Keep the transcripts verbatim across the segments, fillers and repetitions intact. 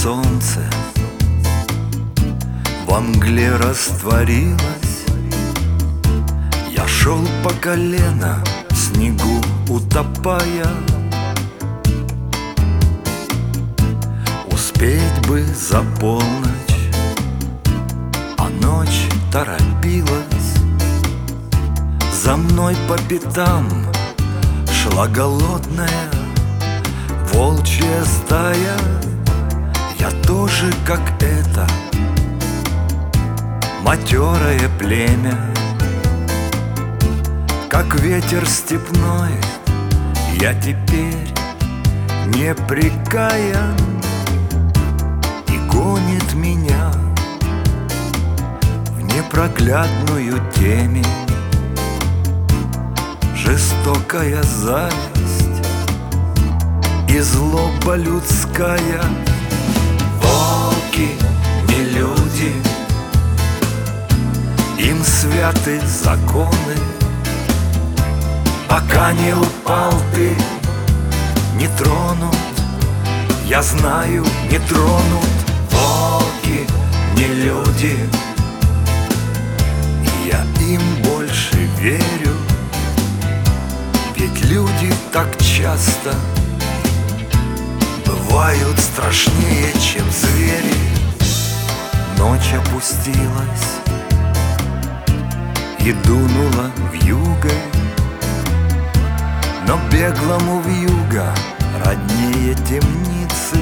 солнце во мгле растворилось. Я шел по колено в снегу, утопая. Успеть бы за полночь, а ночь торопилась. За мной по пятам шла голодная волчья стая. Я тоже, как это матерое племя, как ветер степной, я теперь непрекаян. И гонит меня в непроглядную темень жестокая зависть и злоба людская. Волки не люди, им святы законы. Пока не упал ты, не тронут, я знаю, не тронут. Волки не люди, и я им больше верю. Ведь люди так часто бывают страшнее, чем звери. Ночь опустилась и дунула вьюгой, но беглому вьюга роднее темницы.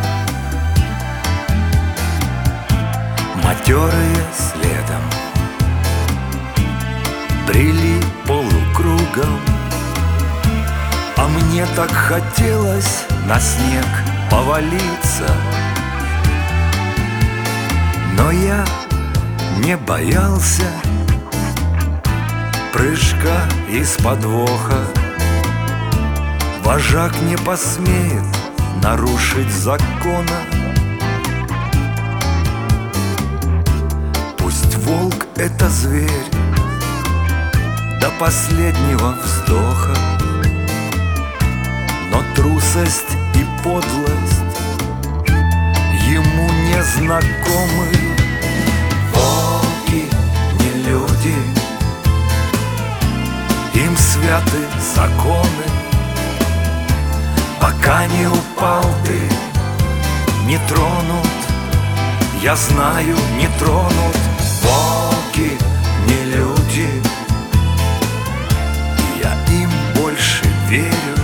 Матерые следом брели полукругом, а мне так хотелось на снег повалиться. Но я не боялся прыжка из подвоха. Вожак не посмеет нарушить закона. Пусть волк — это зверь до последнего вздоха, но трусость и подлость ему не знакомы. Волки не люди, им святы законы. Пока не упал ты, не тронут, я знаю, не тронут. Волки не люди, и я им больше верю.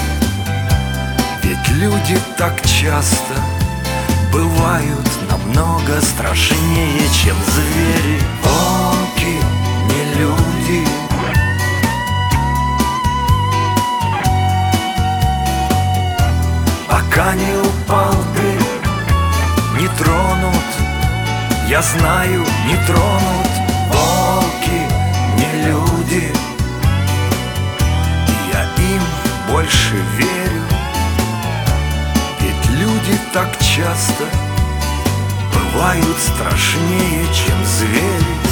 Ведь люди так часто бывают намного страшнее, чем звери. Волки не люди, пока не упал ты, не тронут, я знаю, не тронут. Волки не люди, и я им больше верю. Ведь люди так часто бывают страшнее, чем звери.